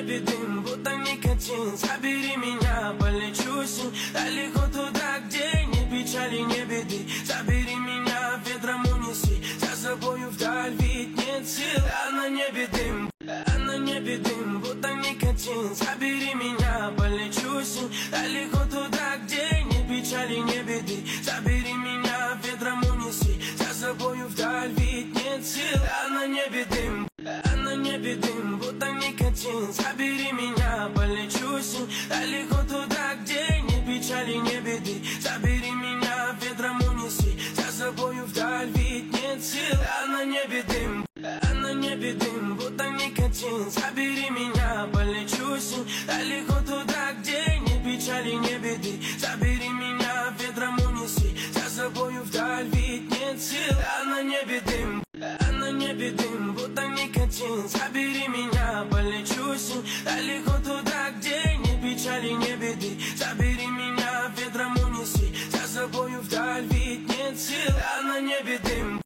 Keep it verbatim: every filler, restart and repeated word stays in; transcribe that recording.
небе дым, будто никотин. Забери меня, полечу с ним далеко туда, где ни печали, ни беды. Забери меня, ветром унеси за собою вдаль, ведь нет сил. А на небе дым, а на небе дым, будто никотин. Забери меня, полечу с ним далеко туда, где ни печали, ни беды. Забери меня, ветром унеси за собою вдаль, ведь нет сил. А на небе дым, а на небе дым, будто никотин. Забери меня, полечу с ним далеко туда, где ни печали, ни беды. Забери меня, ветром унеси за собою вдаль, ведь нет сил. А на небе дым, а на небе дым, будто никотин. Забери меня, полечу с ним далеко туда, где ни печали, ни беды. Забери меня, ветром унеси за собою вдаль, ведь нет сил. А на небе дым, а на небе дым, будто никотин. Забери меня, полечу с ним далеко туда, где ни печали, ни беды. Забери меня, ветром унеси за собою вдаль, ведь нет сил. А на небе дым.